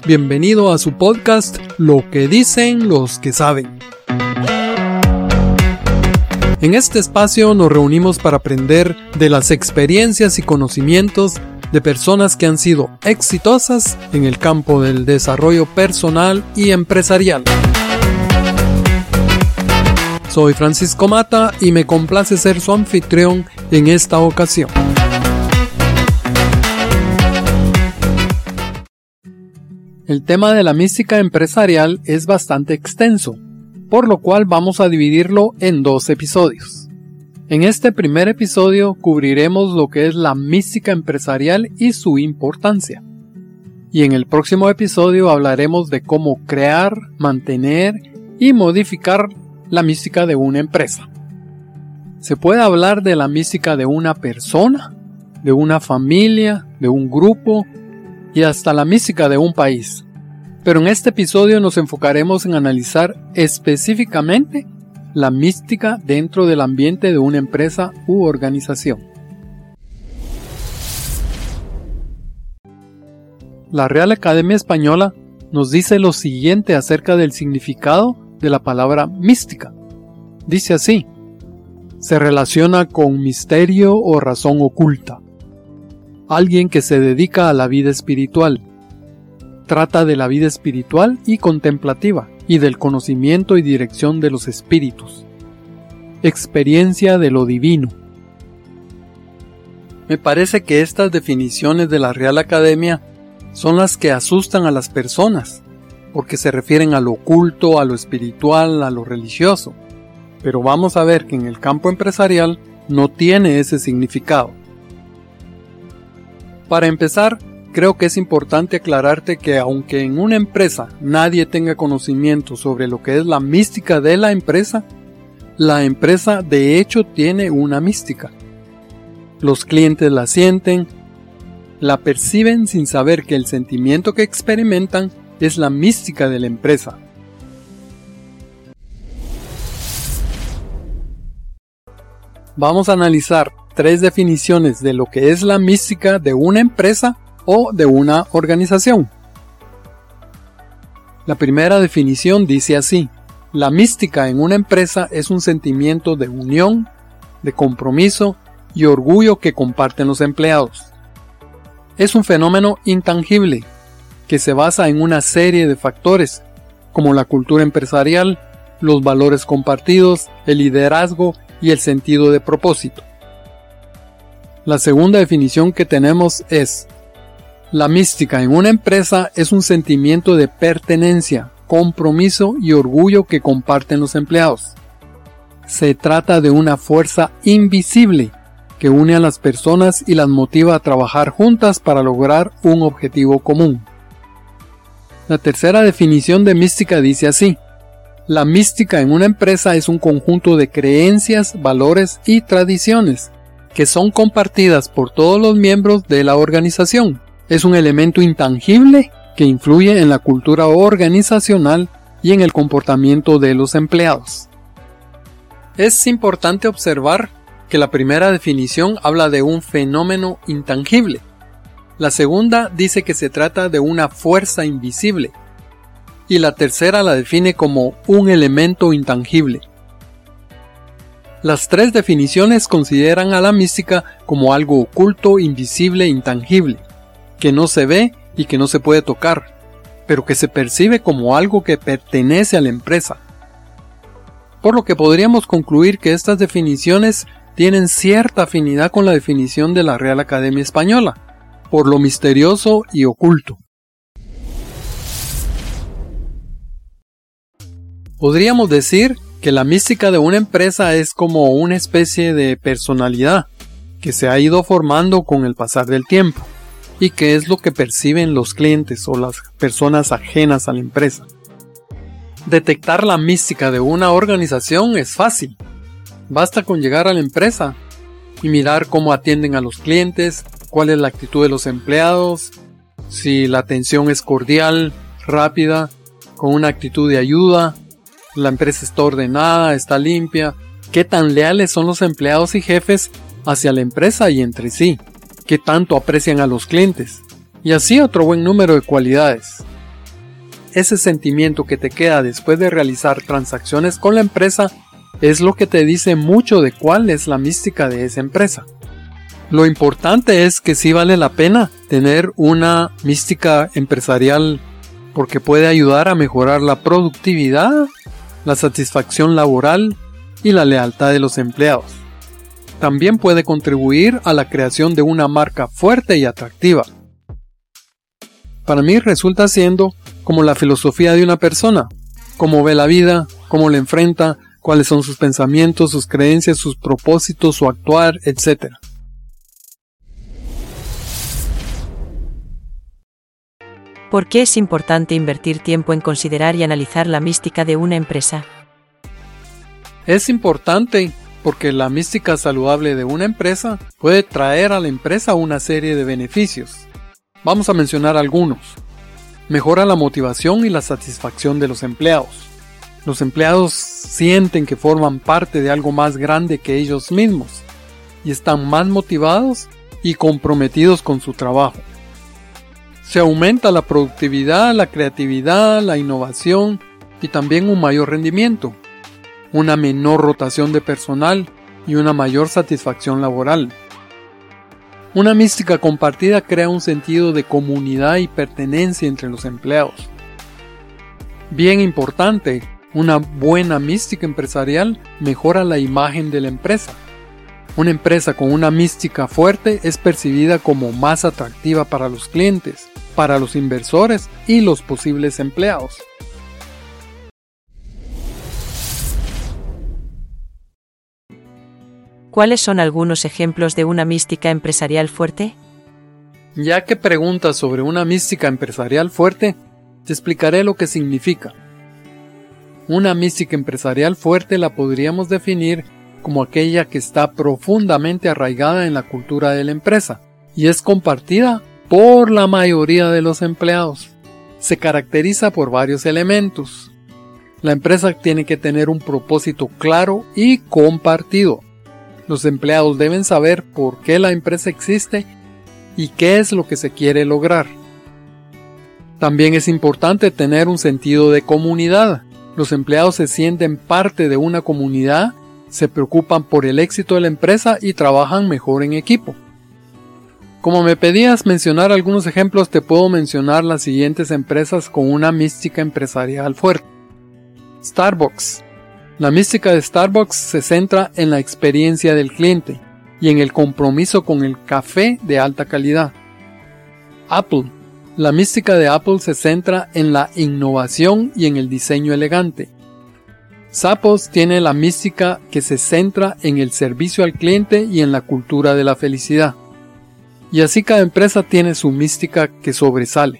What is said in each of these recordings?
Bienvenido a su podcast Lo que dicen los que saben. En este espacio nos reunimos para aprender de las experiencias y conocimientos de personas que han sido exitosas en el campo del desarrollo personal y empresarial. Soy Francisco Mata y me complace ser su anfitrión en esta ocasión. El tema de la mística empresarial es bastante extenso, por lo cual vamos a dividirlo en 2 episodios. En este primer episodio cubriremos lo que es la mística empresarial y su importancia. Y en el próximo episodio hablaremos de cómo crear, mantener y modificar la mística de una empresa. Se puede hablar de la mística de una persona, de una familia, de un grupo y hasta la mística de un país. Pero en este episodio nos enfocaremos en analizar específicamente la mística dentro del ambiente de una empresa u organización. La Real Academia Española nos dice lo siguiente acerca del significado de la palabra mística. Dice así: se relaciona con misterio o razón oculta. Alguien que se dedica a la vida espiritual. Trata de la vida espiritual y contemplativa y del conocimiento y dirección de los espíritus. Experiencia de lo divino. Me parece que estas definiciones de la Real Academia son las que asustan a las personas, porque se refieren a lo oculto, a lo espiritual, a lo religioso. Pero vamos a ver que en el campo empresarial no tiene ese significado. Para empezar, creo que es importante aclararte que aunque en una empresa nadie tenga conocimiento sobre lo que es la mística de la empresa de hecho tiene una mística. Los clientes la sienten, la perciben sin saber que el sentimiento que experimentan es la mística de la empresa. Vamos a analizar 3 definiciones de lo que es la mística de una empresa o de una organización. La primera definición dice así: la mística en una empresa es un sentimiento de unión, de compromiso y orgullo que comparten los empleados. Es un fenómeno intangible que se basa en una serie de factores, como la cultura empresarial, los valores compartidos, el liderazgo y el sentido de propósito. La segunda definición que tenemos es: la mística en una empresa es un sentimiento de pertenencia, compromiso y orgullo que comparten los empleados. Se trata de una fuerza invisible que une a las personas y las motiva a trabajar juntas para lograr un objetivo común. La tercera definición de mística dice así: la mística en una empresa es un conjunto de creencias, valores y tradiciones que son compartidas por todos los miembros de la organización. Es un elemento intangible que influye en la cultura organizacional y en el comportamiento de los empleados. Es importante observar que la primera definición habla de un fenómeno intangible. La segunda dice que se trata de una fuerza invisible. Y la tercera la define como un elemento intangible. Las 3 definiciones consideran a la mística como algo oculto, invisible e intangible, que no se ve y que no se puede tocar, pero que se percibe como algo que pertenece a la empresa. Por lo que podríamos concluir que estas definiciones tienen cierta afinidad con la definición de la Real Academia Española, por lo misterioso y oculto. Podríamos decir que la mística de una empresa es como una especie de personalidad que se ha ido formando con el pasar del tiempo y que es lo que perciben los clientes o las personas ajenas a la empresa. Detectar la mística de una organización es fácil. Basta con llegar a la empresa y mirar cómo atienden a los clientes, cuál es la actitud de los empleados, si la atención es cordial, rápida, con una actitud de ayuda, la empresa está ordenada, está limpia, qué tan leales son los empleados y jefes hacia la empresa y entre sí, qué tanto aprecian a los clientes, y así otro buen número de cualidades. ese sentimiento que te queda después de realizar transacciones con la empresa es lo que te dice mucho de cuál es la mística de esa empresa. Lo importante es que sí vale la pena tener una mística empresarial porque puede ayudar a mejorar la productividad, la satisfacción laboral y la lealtad de los empleados. También puede contribuir a la creación de una marca fuerte y atractiva. Para mí resulta siendo como la filosofía de una persona, cómo ve la vida, cómo la enfrenta, cuáles son sus pensamientos, sus creencias, sus propósitos, su actuar, etc. ¿Por qué es importante invertir tiempo en considerar y analizar la mística de una empresa? Es importante porque la mística saludable de una empresa puede traer a la empresa una serie de beneficios. Vamos a mencionar algunos. Mejora la motivación y la satisfacción de los empleados. Los empleados sienten que forman parte de algo más grande que ellos mismos y están más motivados y comprometidos con su trabajo. Se aumenta la productividad, la creatividad, la innovación y también un mayor rendimiento, una menor rotación de personal y una mayor satisfacción laboral. Una mística compartida crea un sentido de comunidad y pertenencia entre los empleados. Bien importante, una buena mística empresarial mejora la imagen de la empresa. Una empresa con una mística fuerte es percibida como más atractiva para los clientes, para los inversores y los posibles empleados. ¿Cuáles son algunos ejemplos de una mística empresarial fuerte? Ya que preguntas sobre una mística empresarial fuerte, te explicaré lo que significa. Una mística empresarial fuerte la podríamos definir como aquella que está profundamente arraigada en la cultura de la empresa y es compartida por la mayoría de los empleados. Se caracteriza por varios elementos. La empresa tiene que tener un propósito claro y compartido. Los empleados deben saber por qué la empresa existe y qué es lo que se quiere lograr. También es importante tener un sentido de comunidad. Los empleados se sienten parte de una comunidad, se preocupan por el éxito de la empresa y trabajan mejor en equipo. Como me pedías mencionar algunos ejemplos, te puedo mencionar las siguientes empresas con una mística empresarial fuerte. Starbucks. La mística de Starbucks se centra en la experiencia del cliente y en el compromiso con el café de alta calidad. Apple. La mística de Apple se centra en la innovación y en el diseño elegante. Zappos tiene la mística que se centra en el servicio al cliente y en la cultura de la felicidad. Y así cada empresa tiene su mística que sobresale.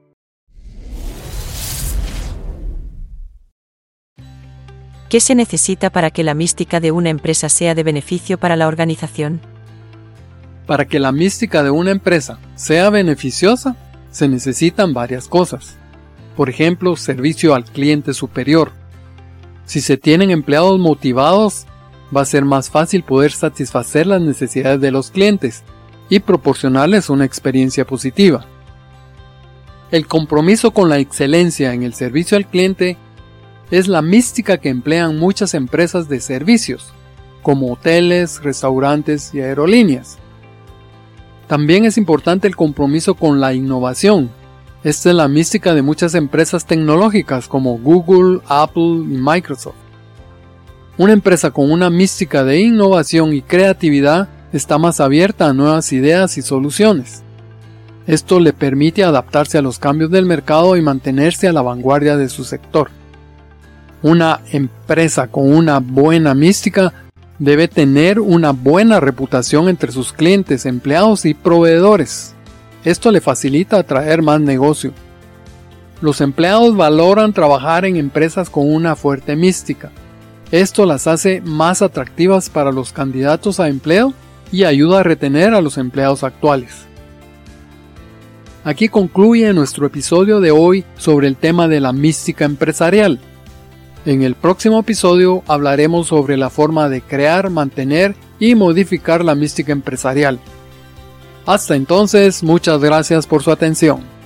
¿Qué se necesita para que la mística de una empresa sea de beneficio para la organización? Para que la mística de una empresa sea beneficiosa, se necesitan varias cosas. Por ejemplo, servicio al cliente superior. Si se tienen empleados motivados, va a ser más fácil poder satisfacer las necesidades de los clientes y proporcionarles una experiencia positiva. El compromiso con la excelencia en el servicio al cliente es la mística que emplean muchas empresas de servicios, como hoteles, restaurantes y aerolíneas. También es importante el compromiso con la innovación. Esta es la mística de muchas empresas tecnológicas como Google, Apple y Microsoft. Una empresa con una mística de innovación y creatividad está más abierta a nuevas ideas y soluciones. Esto le permite adaptarse a los cambios del mercado y mantenerse a la vanguardia de su sector. Una empresa con una buena mística debe tener una buena reputación entre sus clientes, empleados y proveedores. Esto le facilita atraer más negocio. Los empleados valoran trabajar en empresas con una fuerte mística. Esto las hace más atractivas para los candidatos a empleo y ayuda a retener a los empleados actuales. Aquí concluye nuestro episodio de hoy sobre el tema de la mística empresarial. En el próximo episodio hablaremos sobre la forma de crear, mantener y modificar la mística empresarial. Hasta entonces, muchas gracias por su atención.